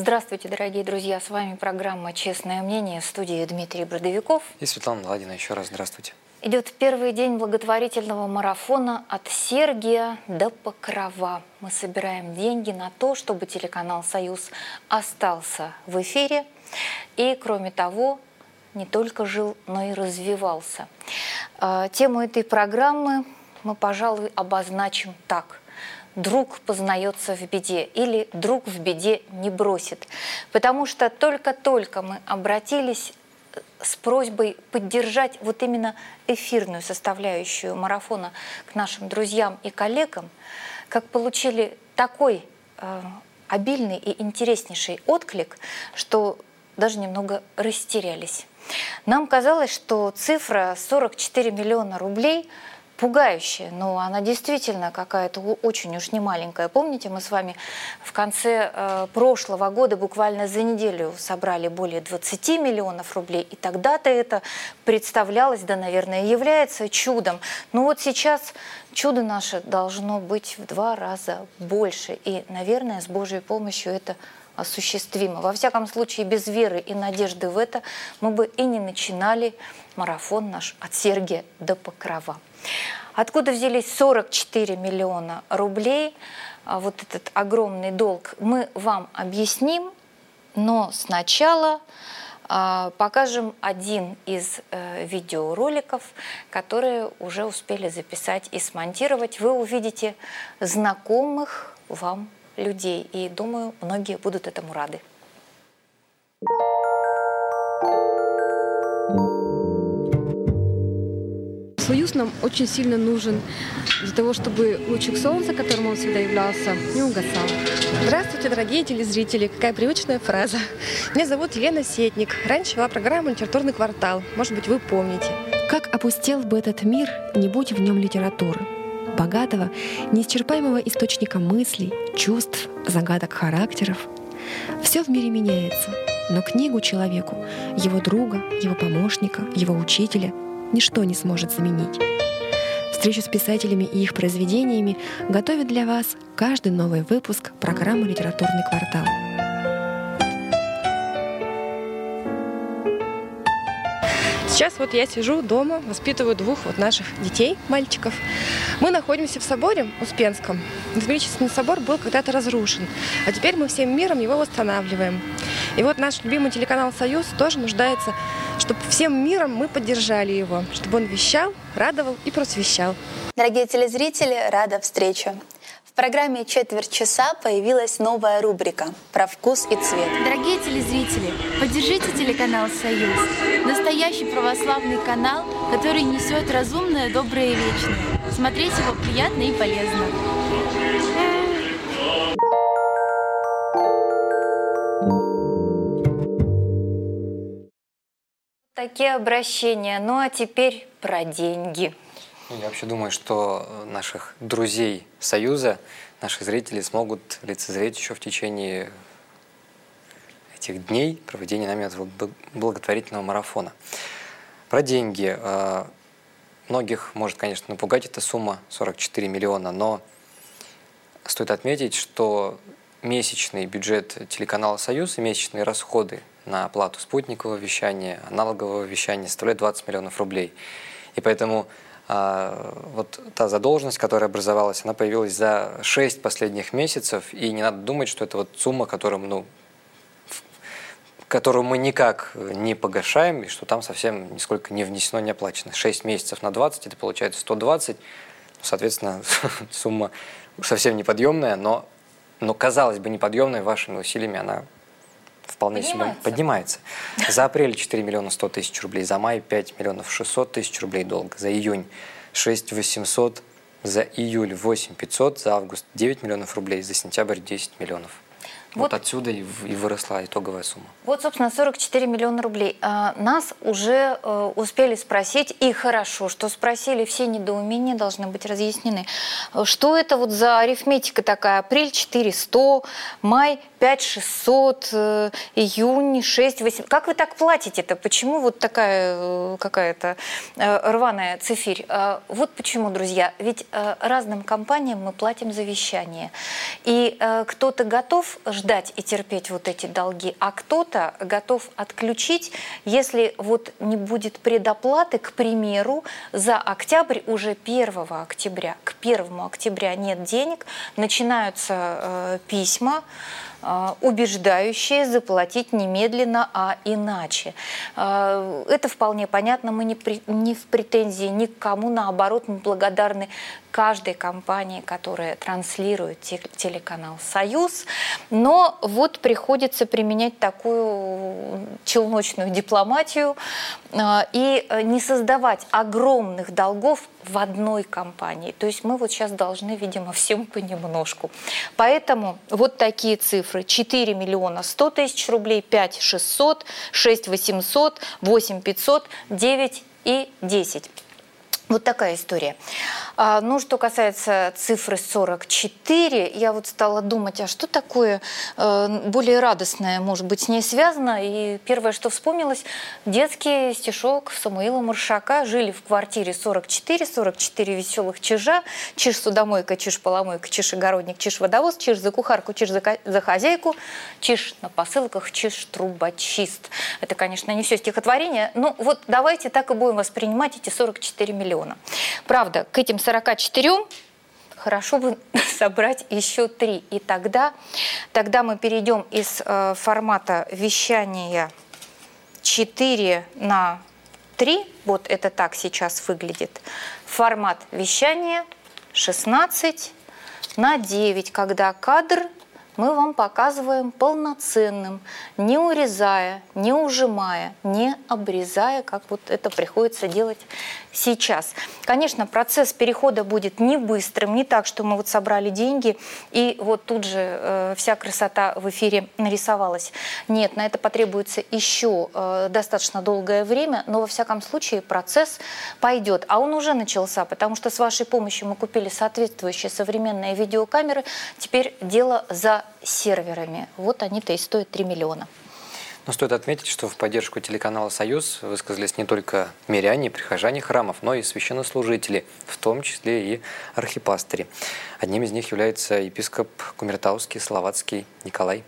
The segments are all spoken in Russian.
Здравствуйте, дорогие друзья! С вами программа «Честное мнение», в студии Дмитрий Бродовиков. И Светлана Ладина. Еще раз здравствуйте. Идет первый день благотворительного марафона «От Сергия до Покрова». Мы собираем деньги на то, чтобы телеканал «Союз» остался в эфире. И, кроме того, не только жил, но и развивался. Тему этой программы мы, пожалуй, обозначим так. «Друг познается в беде» или «Друг в беде не бросит». Потому что только-только мы обратились с просьбой поддержать вот именно эфирную составляющую марафона к нашим друзьям и коллегам, как получили такой обильный и интереснейший отклик, что даже немного растерялись. Нам казалось, что цифра 44 миллиона рублей пугающая, но она действительно какая-то очень уж не маленькая. Помните, мы с вами в конце прошлого года буквально за неделю собрали более 20 миллионов рублей, и тогда-то это представлялось, да, наверное, является чудом. Но вот сейчас чудо наше должно быть в 2 раза больше, и, наверное, с Божьей помощью это осуществимо. Во всяком случае, без веры и надежды в это мы бы и не начинали марафон наш «От Сергия до Покрова». Откуда взялись 44 миллиона рублей, вот этот огромный долг, мы вам объясним, но сначала покажем один из видеороликов, которые уже успели записать и смонтировать. Вы увидите знакомых вам людей, и, думаю, многие будут этому рады. Союз нам очень сильно нужен для того, чтобы лучик солнца, которым он всегда являлся, не угасал. Здравствуйте, дорогие телезрители! Какая привычная фраза. Меня зовут Елена Сетник. Раньше вела программу «Литературный квартал». Может быть, вы помните. Как опустел бы этот мир, не будь в нем литературы, богатого, неисчерпаемого источника мыслей, чувств, загадок характеров. Все в мире меняется, но книгу человеку, его друга, его помощника, его учителя ничто не сможет заменить. Встречу с писателями и их произведениями готовит для вас каждый новый выпуск программы «Литературный квартал». Сейчас вот я сижу дома, воспитываю 2 наших детей, мальчиков. Мы находимся в соборе Успенском. Величественный собор был когда-то разрушен, а теперь мы всем миром его восстанавливаем. И вот наш любимый телеканал «Союз» тоже нуждается, чтобы всем миром мы поддержали его, чтобы он вещал, радовал и просвещал. Дорогие телезрители, рада встрече. В программе «Четверть часа» появилась новая рубрика «Про вкус и цвет». Дорогие телезрители, поддержите телеканал «Союз». Настоящий православный канал, который несет разумное, доброе и вечное. Смотреть его приятно и полезно. Такие обращения. Ну а теперь про деньги. Я вообще думаю, что наших друзей Союза, наши зрители смогут лицезреть еще в течение этих дней проведения нами этого благотворительного марафона. Про деньги. Многих может, конечно, напугать эта сумма 44 миллиона, но стоит отметить, что месячный бюджет телеканала «Союз» и месячные расходы на оплату спутникового вещания, аналогового вещания составляют 20 миллионов рублей. И поэтому вот та задолженность, которая образовалась, она появилась за 6 последних месяцев, и не надо думать, что это вот сумма, которую мы никак не погашаем, и что там совсем нисколько не внесено, не оплачено. 6 месяцев на 20, это получается 120, соответственно, сумма совсем неподъемная, но казалось бы, неподъемная вашими усилиями, она вполне себе поднимается. За апрель 4 миллиона 100 тысяч рублей, за май 5 миллионов 600 тысяч рублей долга, за июнь 6 800, за июль 8 500, за август 9 миллионов рублей, за сентябрь 10 миллионов. Вот отсюда и выросла итоговая сумма. Вот, собственно, 44 миллиона рублей. Нас уже успели спросить, и хорошо, что спросили, все недоумения должны быть разъяснены. Что это вот за арифметика такая? Апрель 400, май 5 600, июнь 6 800. Как вы так платите-то? Почему вот такая какая-то рваная цифирь? Вот почему, друзья. Ведь разным компаниям мы платим за вещание. И кто-то готов ждать ждать и терпеть вот эти долги, а кто-то готов отключить, если вот не будет предоплаты, к примеру, за октябрь уже 1 октября. К 1 октября нет денег, начинаются письма, убеждающие заплатить немедленно, а иначе. Это вполне понятно, мы не в претензии ни к кому, наоборот, мы благодарны каждой компании, которая транслирует телеканал «Союз». Но вот приходится применять такую челночную дипломатию и не создавать огромных долгов в одной компании. То есть мы вот сейчас должны, видимо, всем понемножку. Поэтому вот такие цифры. 4 миллиона 100 тысяч рублей, 5 600, 6 800, 8 500, 9 и 10. Вот такая история. Ну, что касается цифры 44, я вот стала думать, а что такое более радостное, может быть, с ней связано. И первое, что вспомнилось, детский стишок Самуила Маршака. Жили в квартире 44 веселых чижа. Чиж-судомойка, чиж-поломойка, чиж-огородник, чиж-водовоз, чиж за кухарку, чиж за хозяйку, чиж на посылках, чиж-трубочист. Это, конечно, не все стихотворение. Ну, вот давайте так и будем воспринимать эти 44 миллиона. Правда, к этим 44 хорошо бы собрать еще 3. И тогда мы перейдем из формата вещания 4 на 3, вот это так сейчас выглядит, формат вещания 16 на 9, когда кадр мы вам показываем полноценным, не урезая, не ужимая, не обрезая, как вот это приходится делать сейчас. Конечно, процесс перехода будет не быстрым, не так, что мы вот собрали деньги и вот тут же вся красота в эфире нарисовалась. Нет, на это потребуется еще достаточно долгое время, но во всяком случае процесс пойдет. А он уже начался, потому что с вашей помощью мы купили соответствующие современные видеокамеры. Теперь дело за серверами. Вот они-то и стоят 3 миллиона. Но стоит отметить, что в поддержку телеканала «Союз» высказались не только миряне, прихожане храмов, но и священнослужители, в том числе и архипастыри. Одним из них является епископ Кумертауский, Словацкий Николай.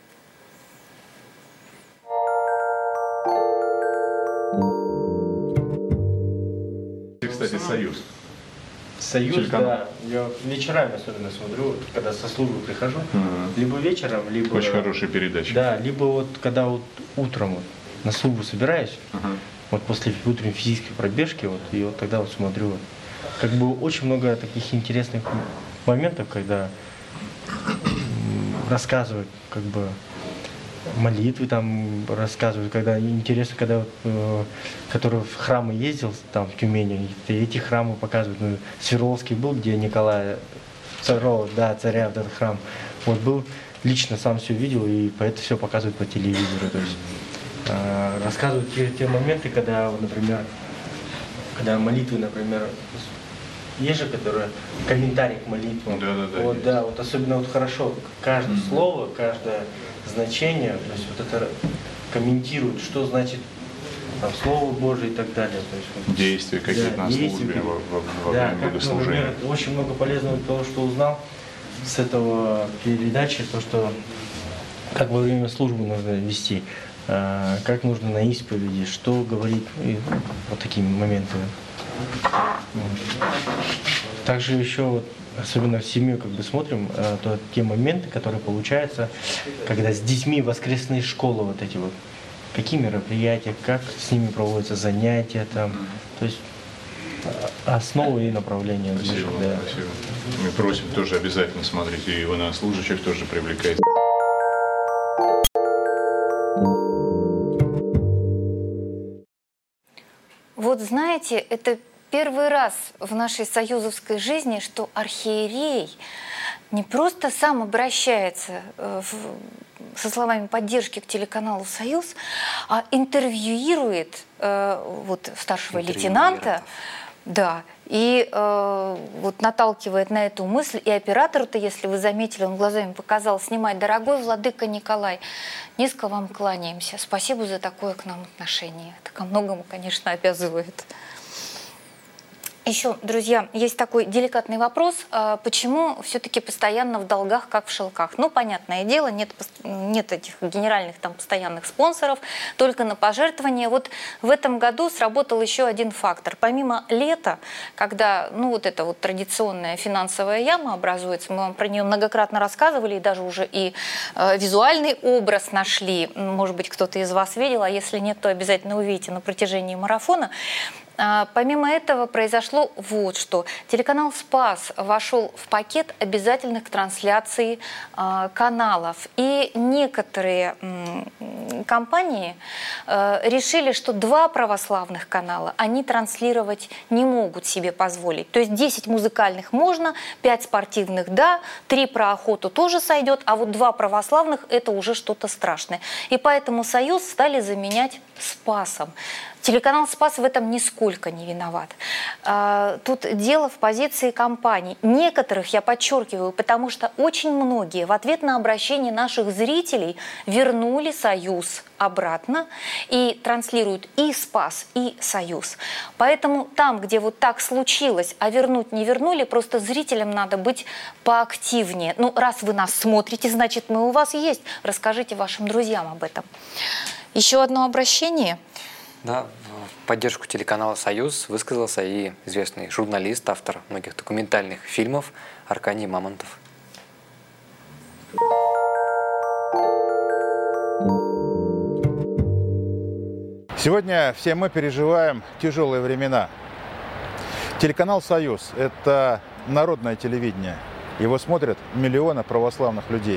Кстати, «Союз». «Союз», телеканал. да. Я вечерами особенно смотрю, когда со службы прихожу. Либо вечером, либо... Очень хорошая передача. Да, либо вот когда вот утром вот на службу собираюсь, вот после утренней физической пробежки, вот, и вот тогда вот смотрю. Вот. Как бы очень много таких интересных моментов, когда рассказывают, как бы, молитвы там рассказывают, когда интересно, когда вот, который в храмы ездил там в Тюмени, эти храмы показывают. Ну, Свердловский был, где Николая II, да, царя, вот этот храм, вот был, лично сам все видел, и это все показывают по телевизору. То есть рассказывают те моменты, когда, например, когда молитвы, например, есть же, которые комментарий к молитвам. Вот, да, вот особенно вот хорошо каждое слово, каждое значение, то есть вот это комментируют, что значит там, Слово Божие и так далее. То есть, вот, действия какие-то на службе, во время богослужения. Например, очень много полезного того, что узнал с этого передачи, то, что как во время службы нужно вести, как нужно на исповеди, что говорить, и вот такими моментами. Также еще вот, особенно в семью как бы смотрим, то те моменты, которые получаются, когда с детьми воскресные школы вот эти вот, какие мероприятия, как с ними проводятся занятия там, то есть основы и направления. Спасибо, да. Спасибо. Мы просим тоже обязательно смотреть, и военнослужащих тоже привлекает. Вот знаете, это первый раз в нашей союзовской жизни, что архиерей не просто сам обращается со словами поддержки к телеканалу «Союз», а интервьюирует вот старшего лейтенанта, да, и вот наталкивает на эту мысль. И оператору-то, если вы заметили, он глазами показал: снимать. Дорогой владыка Николай, низко вам кланяемся. Спасибо за такое к нам отношение. Это ко многому, конечно, обязывает. Еще, друзья, есть такой деликатный вопрос. Почему все-таки постоянно в долгах, как в шелках? Ну, понятное дело, нет этих генеральных там постоянных спонсоров, только на пожертвования. Вот в этом году сработал еще один фактор. Помимо лета, когда, ну, вот эта вот традиционная финансовая яма образуется, мы вам про нее многократно рассказывали, и даже уже и визуальный образ нашли. Может быть, кто-то из вас видел, а если нет, то обязательно увидите на протяжении марафона. Помимо этого произошло вот что. Телеканал «Спас» вошел в пакет обязательных трансляций каналов. И некоторые компании решили, что 2 православных канала они транслировать не могут себе позволить. То есть 10 музыкальных можно, 5 спортивных – да, 3 про охоту тоже сойдет, а вот 2 православных – это уже что-то страшное. И поэтому «Союз» стали заменять «Спасом». Телеканал «Спас» в этом нисколько не виноват. Тут дело в позиции компаний. Некоторых, я подчеркиваю, потому что очень многие в ответ на обращение наших зрителей вернули «Союз» обратно и транслируют и «Спас», и «Союз». Поэтому там, где вот так случилось, а вернуть не вернули, просто зрителям надо быть поактивнее. Ну, раз вы нас смотрите, значит, мы у вас есть. Расскажите вашим друзьям об этом. Еще одно обращение. Да, в поддержку телеканала «Союз» высказался и известный журналист, автор многих документальных фильмов Аркадий Мамонтов. Сегодня все мы переживаем тяжелые времена. Телеканал «Союз» – это народное телевидение. Его смотрят миллионы православных людей.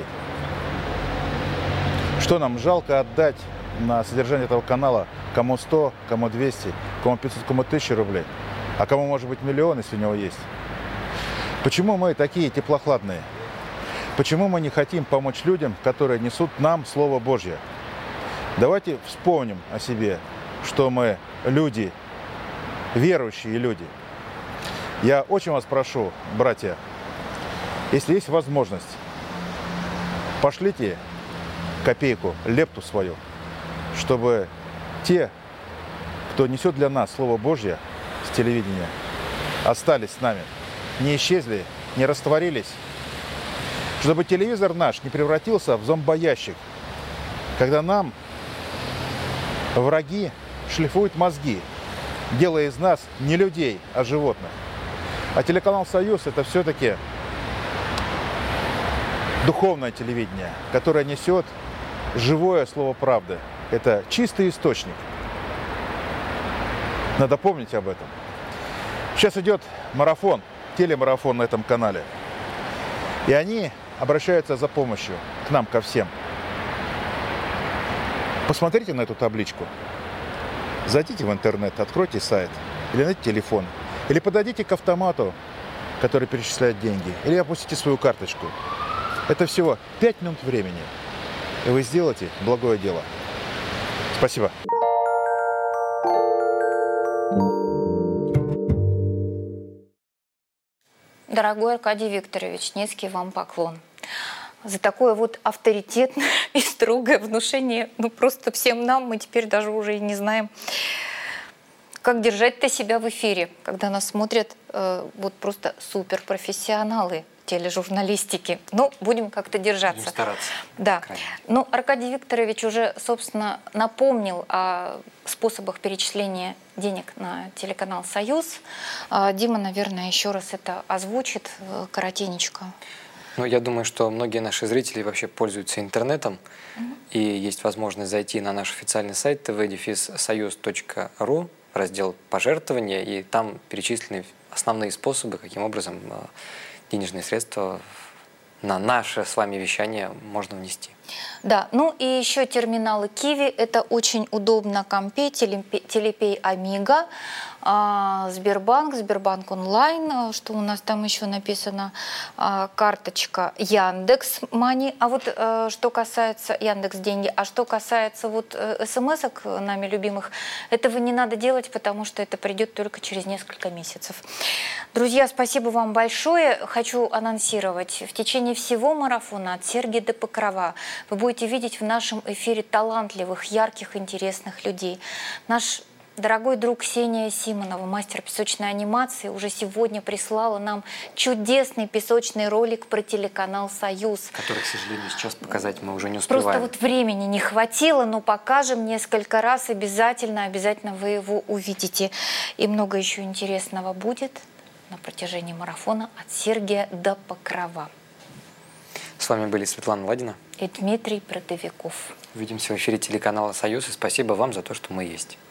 Что нам жалко отдать на содержание этого канала кому 100, кому 200, кому 500, кому 1000 рублей, а кому, может быть, миллион, если у него есть. Почему мы такие теплохладные? Почему мы не хотим помочь людям, которые несут нам Слово Божье? Давайте вспомним о себе, что мы люди, верующие люди. Я очень вас прошу, братья, если есть возможность, пошлите копейку, лепту свою, чтобы те, кто несет для нас Слово Божье с телевидения, остались с нами, не исчезли, не растворились. Чтобы телевизор наш не превратился в зомбоящик, когда нам враги шлифуют мозги, делая из нас не людей, а животных. А телеканал «Союз» – это все-таки духовное телевидение, которое несет живое слово правды. Это чистый источник. Надо помнить об этом. Сейчас идет марафон, телемарафон на этом канале. И они обращаются за помощью к нам, ко всем. Посмотрите на эту табличку. Зайдите в интернет, откройте сайт, или найдите телефон, или подойдите к автомату, который перечисляет деньги, или опустите свою карточку. Это всего 5 минут времени. И вы сделаете благое дело. Спасибо. Дорогой Аркадий Викторович, низкий вам поклон за такое вот авторитетное и строгое внушение. Ну, просто всем нам, мы теперь даже уже и не знаем, как держать-то себя в эфире, когда нас смотрят вот просто суперпрофессионалы тележурналистики. Ну, будем как-то держаться. Будем стараться. Да. Ну, Аркадий Викторович уже, собственно, напомнил о способах перечисления денег на телеканал «Союз». Дима, наверное, еще раз это озвучит коротенечко. Ну, я думаю, что многие наши зрители вообще пользуются интернетом, и есть возможность зайти на наш официальный сайт tv-союз.ру, раздел «Пожертвования», и там перечислены основные способы, каким образом денежные средства на наше с вами вещание можно внести. Да, ну и еще терминалы Киви. Это очень удобно. Компе, Телепей, Амиго, Сбербанк, Сбербанк онлайн. Что у нас там еще написано? Карточка Яндекс Мани. А вот что касается Яндекс Деньги, а что касается вот смс-ок нами любимых, этого не надо делать, потому что это придет только через несколько месяцев. Друзья, спасибо вам большое. Хочу анонсировать. В течение всего марафона от Сергия до Покрова вы будете видеть в нашем эфире талантливых, ярких, интересных людей. Наш дорогой друг Ксения Симонова, мастер песочной анимации, уже сегодня прислала нам чудесный песочный ролик про телеканал «Союз». Который, к сожалению, сейчас показать мы уже не успеваем. Просто вот времени не хватило, но покажем несколько раз. Обязательно вы его увидите. И много еще интересного будет на протяжении марафона от Сергия до Покрова. С вами были Светлана Ладина и Дмитрий Бродовиков. Увидимся в эфире телеканала «Союз». И спасибо вам за то, что мы есть.